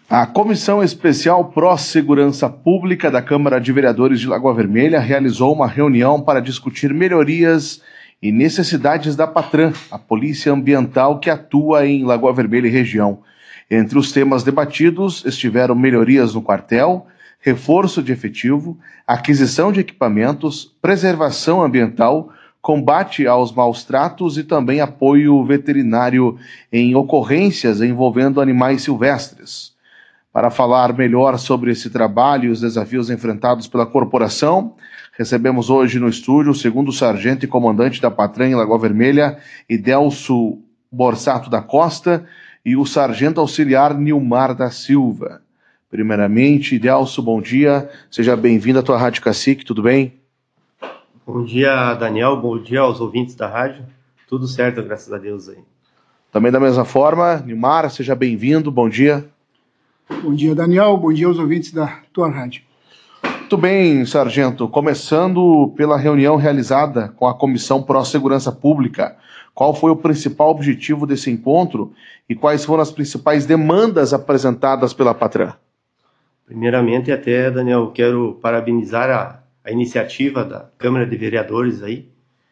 A Comissão Especial Pró-Segurança Pública da Câmara de Vereadores de Lagoa Vermelha realizou uma reunião para discutir melhorias e necessidades da Patran, a Polícia Ambiental que atua em Lagoa Vermelha e região. Entre os temas debatidos estiveram melhorias no quartel, reforço de efetivo, aquisição de equipamentos, preservação ambiental, combate aos maus-tratos e também apoio veterinário em ocorrências envolvendo animais silvestres. Para falar melhor sobre esse trabalho e os desafios enfrentados pela corporação, recebemos hoje no estúdio o segundo sargento e comandante da Patran em Lagoa Vermelha, Idelso Borsato da Costa, e o sargento auxiliar Nilmar da Silva. Primeiramente, Idelso, bom dia, seja bem-vindo à tua Rádio Cacique, tudo bem? Bom dia, Daniel, bom dia aos ouvintes da rádio, tudo certo, graças a Deus aí. Também da mesma forma, Nilmar, seja bem-vindo, bom dia. Bom dia, Daniel. Bom dia aos ouvintes da tua rádio. Muito bem, sargento. Começando pela reunião realizada com a Comissão Pró-Segurança Pública, qual foi o principal objetivo desse encontro e quais foram as principais demandas apresentadas pela Patran? Primeiramente, até, Daniel, quero parabenizar a iniciativa da Câmara de Vereadores aí,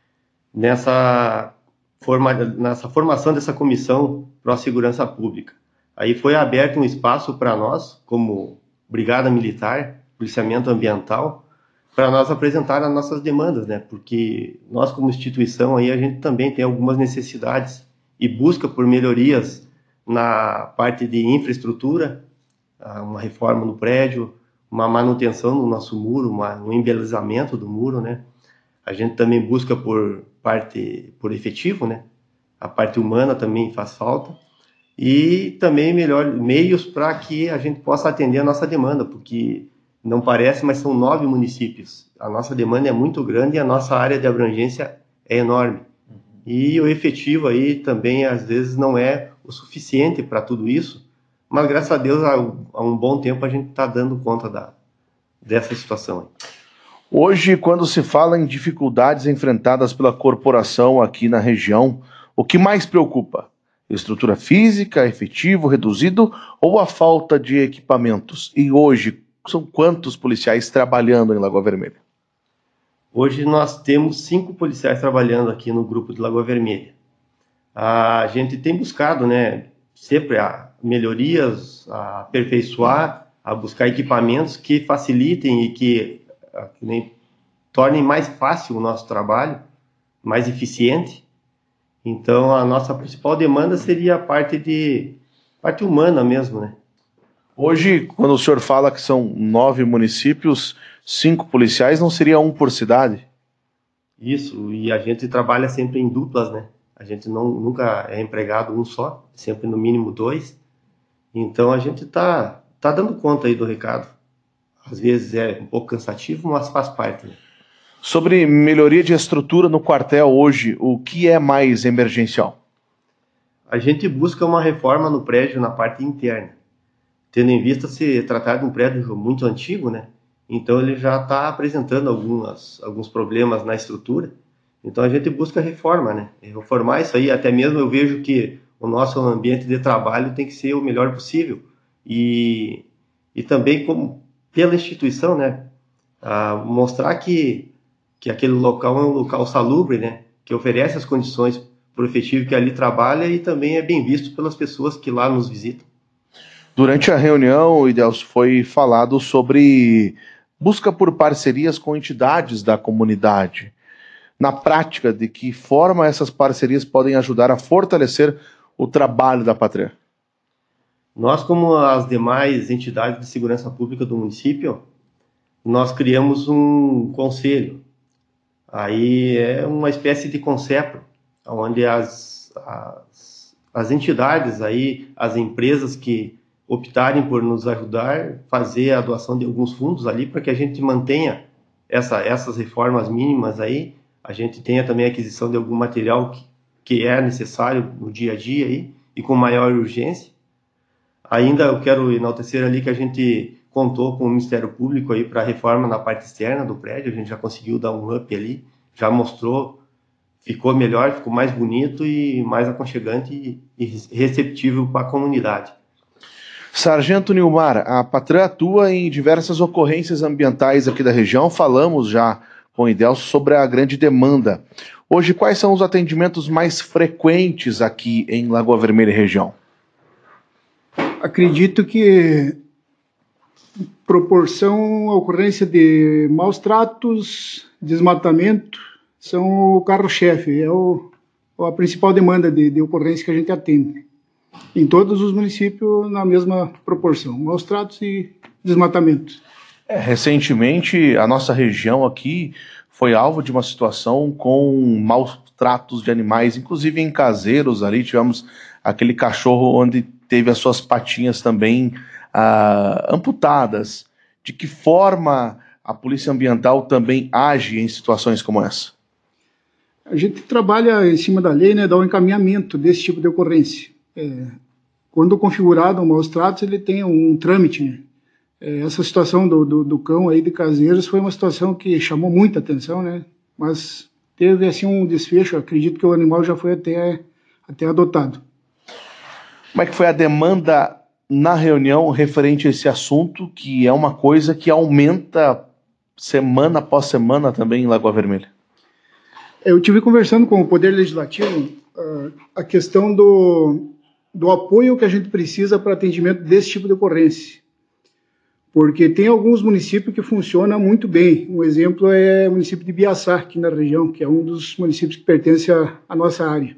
nessa formação dessa Comissão Pró-Segurança Pública. Aí foi aberto um espaço para nós, como Brigada Militar, Policiamento Ambiental, para nós apresentar as nossas demandas, né? Porque nós, como instituição, aí, a gente também tem algumas necessidades e busca por melhorias na parte de infraestrutura, uma reforma no prédio, uma manutenção no nosso muro, um embelezamento do muro, né? A gente também busca por efetivo, né? A parte humana também faz falta. E também meios para que a gente possa atender a nossa demanda, porque não parece, mas são 9 municípios. A nossa demanda é muito grande e a nossa área de abrangência é enorme. E o efetivo aí também, às vezes, não é o suficiente para tudo isso, mas graças a Deus, há um bom tempo a gente está dando conta dessa situação. Hoje, quando se fala em dificuldades enfrentadas pela corporação aqui na região, o que mais preocupa? Estrutura física, efetivo, reduzido ou a falta de equipamentos? E hoje, são quantos policiais trabalhando em Lagoa Vermelha? Hoje nós temos 5 policiais trabalhando aqui no grupo de Lagoa Vermelha. A gente tem buscado, né, sempre melhorias, a aperfeiçoar, a buscar equipamentos que facilitem e que tornem mais fácil o nosso trabalho, mais eficiente. Então, a nossa principal demanda seria a parte humana mesmo, né? Hoje, quando o senhor fala que são 9 municípios, 5 policiais, não seria um por cidade? Isso, e a gente trabalha sempre em duplas, né? A gente nunca é empregado um só, sempre no mínimo 2. Então, a gente tá dando conta aí do recado. Às vezes é um pouco cansativo, mas faz parte, né? Sobre melhoria de estrutura no quartel hoje, o que é mais emergencial? A gente busca uma reforma no prédio na parte interna, tendo em vista se tratar de um prédio muito antigo, né? Então ele já está apresentando alguns problemas na estrutura. Então a gente busca reforma, né? Reformar isso aí, até mesmo eu vejo que o nosso ambiente de trabalho tem que ser o melhor possível. E também como pela instituição, né? Mostrar que aquele local é um local salubre, né? Que oferece as condições para o efetivo que ali trabalha e também é bem visto pelas pessoas que lá nos visitam. Durante a reunião, Idelso, foi falado sobre busca por parcerias com entidades da comunidade. Na prática, de que forma essas parcerias podem ajudar a fortalecer o trabalho da Patran? Nós, como as demais entidades de segurança pública do município, nós criamos um conselho. Aí é uma espécie de concepro, onde as entidades, aí, as empresas que optarem por nos ajudar, fazer a doação de alguns fundos ali, para que a gente mantenha essas reformas mínimas aí, a gente tenha também a aquisição de algum material que é necessário no dia a dia aí, e com maior urgência. Ainda eu quero enaltecer ali que a gente contou com o Ministério Público aí para a reforma na parte externa do prédio, a gente já conseguiu dar um up ali, já mostrou, ficou melhor, ficou mais bonito e mais aconchegante e receptível para a comunidade. Sargento Nilmar, a Patran atua em diversas ocorrências ambientais aqui da região. Falamos já com o Idelso sobre a grande demanda. Hoje, quais são os atendimentos mais frequentes aqui em Lagoa Vermelha e região? Acredito que proporção à ocorrência de maus tratos, desmatamento, são o carro-chefe, a principal demanda de ocorrência que a gente atende. Em todos os municípios, na mesma proporção, maus tratos e desmatamento. Recentemente, a nossa região aqui foi alvo de uma situação com maus tratos de animais, inclusive em caseiros ali, tivemos aquele cachorro onde teve as suas patinhas também amputadas. De que forma a Polícia Ambiental também age em situações como essa? A gente trabalha em cima da lei, né, dá um encaminhamento desse tipo de ocorrência. Quando configurado um maus tratos, ele tem um trâmite, né? Essa situação do cão aí de Caseiros foi uma situação que chamou muita atenção, né? Mas teve assim um desfecho, acredito que o animal já foi até adotado. Como é que foi a demanda na reunião referente a esse assunto, que é uma coisa que aumenta semana após semana também em Lagoa Vermelha? Eu tive conversando com o Poder Legislativo a questão do apoio que a gente precisa para atendimento desse tipo de ocorrência. Porque tem alguns municípios que funcionam muito bem. Um exemplo é o município de Biaçá, aqui na região, que é um dos municípios que pertence à nossa área.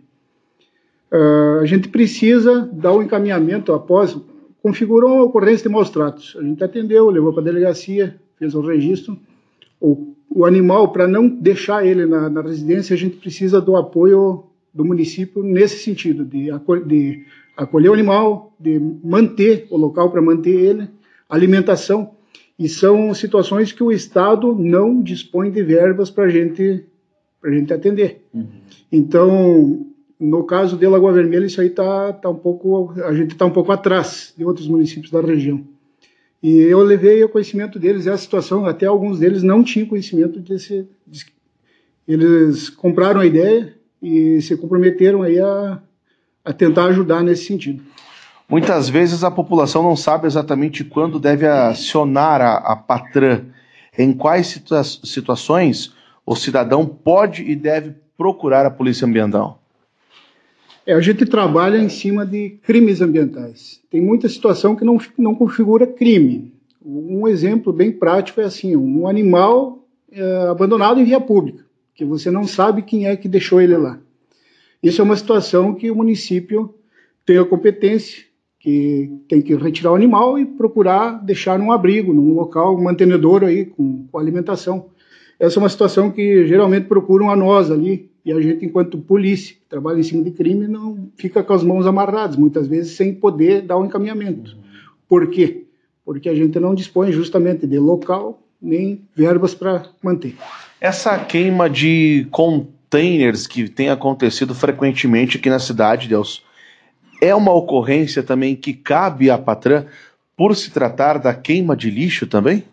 A gente precisa dar um encaminhamento após, configurou uma ocorrência de maus tratos. A gente atendeu, levou para a delegacia, fez o registro. O animal, para não deixar ele na residência, a gente precisa do apoio do município nesse sentido, de acolher o animal, de manter o local para manter ele, alimentação, e são situações que o Estado não dispõe de verbas para a gente atender. Uhum. Então, no caso de Lagoa Vermelha, isso aí a gente está um pouco atrás de outros municípios da região. E eu levei ao conhecimento deles essa situação, até alguns deles não tinham conhecimento eles compraram a ideia e se comprometeram aí a tentar ajudar nesse sentido. Muitas vezes a população não sabe exatamente quando deve acionar a Patran. Em quais situações o cidadão pode e deve procurar a Polícia Ambiental? A gente trabalha em cima de crimes ambientais. Tem muita situação que não configura crime. Um exemplo bem prático é assim, um animal abandonado em via pública, que você não sabe quem é que deixou ele lá. Isso é uma situação que o município tem a competência, que tem que retirar o animal e procurar deixar num abrigo, num local mantenedor aí, com alimentação. Essa é uma situação que geralmente procuram a nós ali, e a gente, enquanto polícia, que trabalha em cima de crime, não fica com as mãos amarradas, muitas vezes sem poder dar um encaminhamento. Por quê? Porque a gente não dispõe justamente de local, nem verbas para manter. Essa queima de containers que tem acontecido frequentemente aqui na cidade, Deus, é uma ocorrência também que cabe à Patran por se tratar da queima de lixo também?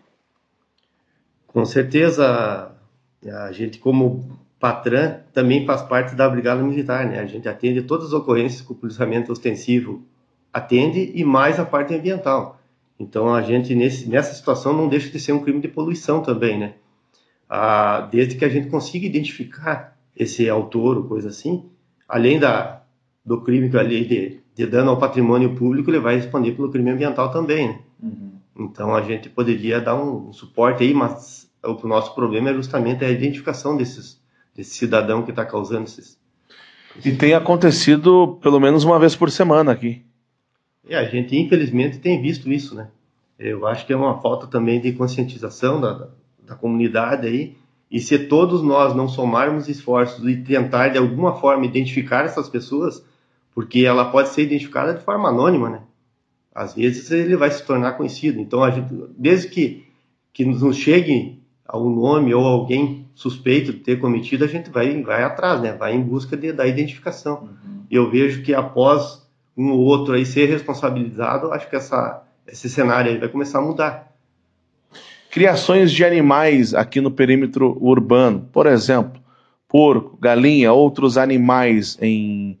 Com certeza, a gente como Patran também faz parte da Brigada Militar, né? A gente atende todas as ocorrências que o policiamento ostensivo atende e mais a parte ambiental. Então a gente nessa situação não deixa de ser um crime de poluição também, né? Desde que a gente consiga identificar esse autor ou coisa assim, além do crime que a lei de dano ao patrimônio público, ele vai responder pelo crime ambiental também, né? Uhum. Então a gente poderia dar um suporte aí, mas o nosso problema é justamente a identificação desse cidadão que está causando esses... E tem acontecido pelo menos uma vez por semana aqui. A gente infelizmente tem visto isso, né? Eu acho que é uma falta também de conscientização da comunidade aí, e se todos nós não somarmos esforços e tentar de alguma forma identificar essas pessoas, porque ela pode ser identificada de forma anônima, né? Às vezes ele vai se tornar conhecido. Então, a gente, desde que nos chegue algum nome ou alguém suspeito de ter cometido, a gente vai atrás, né? Vai em busca da identificação. Uhum. E eu vejo que após um ou outro aí ser responsabilizado, acho que esse cenário aí vai começar a mudar. Criações de animais aqui no perímetro urbano, por exemplo, porco, galinha, outros animais em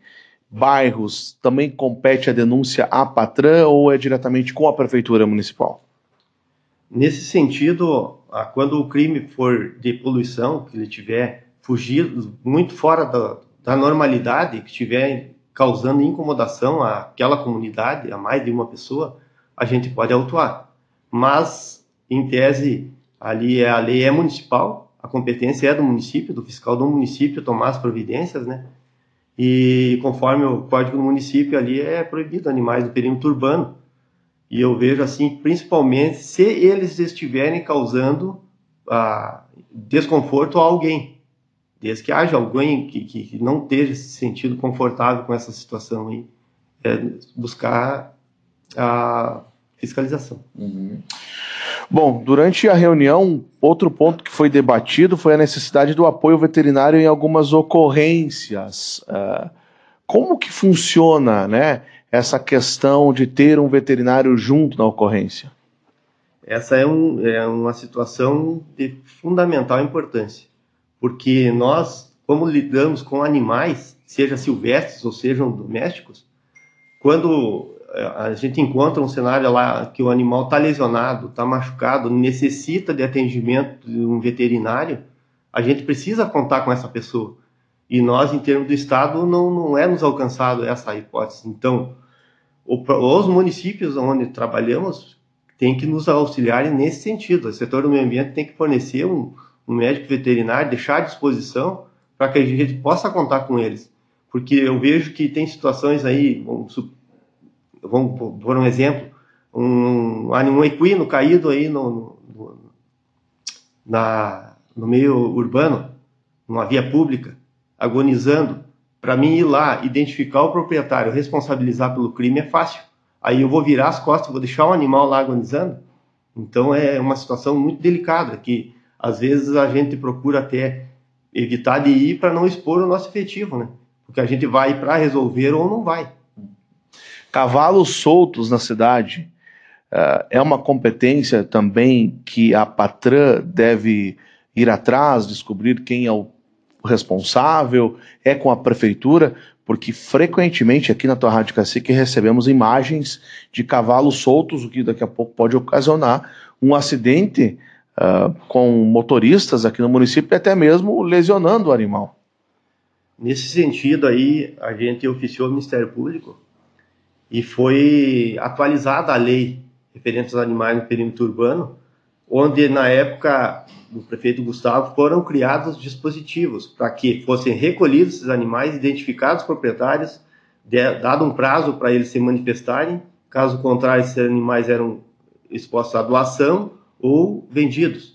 bairros, também compete a denúncia à Patran ou é diretamente com a Prefeitura Municipal? Nesse sentido, quando o crime for de poluição, que ele tiver fugido muito fora da normalidade, que estiver causando incomodação àquela comunidade, a mais de uma pessoa, a gente pode autuar. Mas, em tese, ali a lei é municipal, a competência é do município, do fiscal do município tomar as providências, né? E conforme o Código do Município, ali é proibido animais do perímetro urbano. E eu vejo assim, principalmente se eles estiverem causando desconforto a alguém. Desde que haja alguém que não esteja se sentindo confortável com essa situação aí, buscar a fiscalização. Uhum. Bom, durante a reunião, outro ponto que foi debatido foi a necessidade do apoio veterinário em algumas ocorrências. Como que funciona, né, essa questão de ter um veterinário junto na ocorrência? Essa é uma situação de fundamental importância, porque nós, como lidamos com animais, seja silvestres ou sejam domésticos, quando a gente encontra um cenário lá que o animal está lesionado, está machucado, necessita de atendimento de um veterinário, a gente precisa contar com essa pessoa. E nós, em termos do Estado, não é nos alcançado essa hipótese. Então, os municípios onde trabalhamos têm que nos auxiliar nesse sentido. O setor do meio ambiente tem que fornecer um médico veterinário, deixar à disposição para que a gente possa contar com eles. Porque eu vejo que tem situações aí, vamos por um exemplo, um equino caído aí no meio urbano, numa via pública, agonizando. Para mim ir lá, identificar o proprietário, responsabilizar pelo crime é fácil. Aí eu vou virar as costas, vou deixar o animal lá agonizando. Então é uma situação muito delicada, que às vezes a gente procura até evitar de ir para não expor o nosso efetivo, né? Porque a gente vai para resolver ou não vai. Cavalos soltos na cidade é uma competência também que a Patran deve ir atrás, descobrir quem é o responsável, é com a prefeitura, porque frequentemente aqui na tua Rádio Cacique recebemos imagens de cavalos soltos, o que daqui a pouco pode ocasionar um acidente com motoristas aqui no município e até mesmo lesionando o animal. Nesse sentido aí, a gente oficiou o Ministério Público e foi atualizada a lei referente aos animais no perímetro urbano, onde na época do prefeito Gustavo foram criados dispositivos para que fossem recolhidos esses animais, identificados os proprietários, dado um prazo para eles se manifestarem, caso contrário esses animais eram expostos à doação ou vendidos.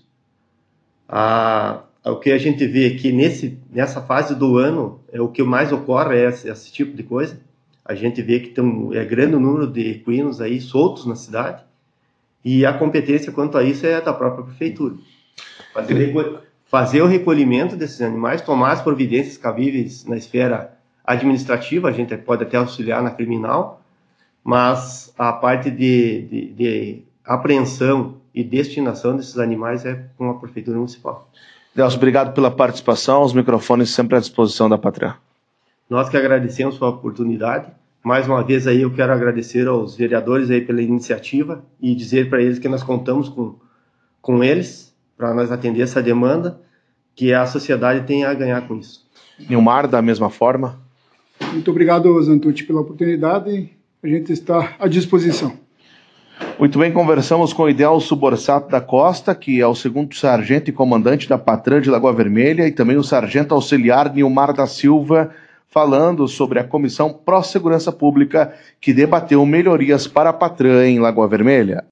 O que a gente vê aqui nessa fase do ano, o que mais ocorre é esse tipo de coisa. A gente vê que tem grande número de equinos aí soltos na cidade, e a competência quanto a isso é da própria prefeitura. Fazer o recolhimento desses animais, tomar as providências cabíveis na esfera administrativa, a gente pode até auxiliar na criminal, mas a parte de apreensão e destinação desses animais é com a prefeitura municipal. Delcio, obrigado pela participação, os microfones sempre à disposição da Patran. Nós que agradecemos a oportunidade. Mais uma vez aí eu quero agradecer aos vereadores aí pela iniciativa e dizer para eles que nós contamos com eles para nós atender essa demanda, que a sociedade tem a ganhar com isso. Nilmar, da mesma forma. Muito obrigado, Zantucci, pela oportunidade. A gente está à disposição. Muito bem, conversamos com o Idelcio Borsato da Costa, que é o segundo sargento e comandante da Patran de Lagoa Vermelha, e também o sargento auxiliar Nilmar da Silva, falando sobre a Comissão Pró-Segurança Pública, que debateu melhorias para a Patran em Lagoa Vermelha.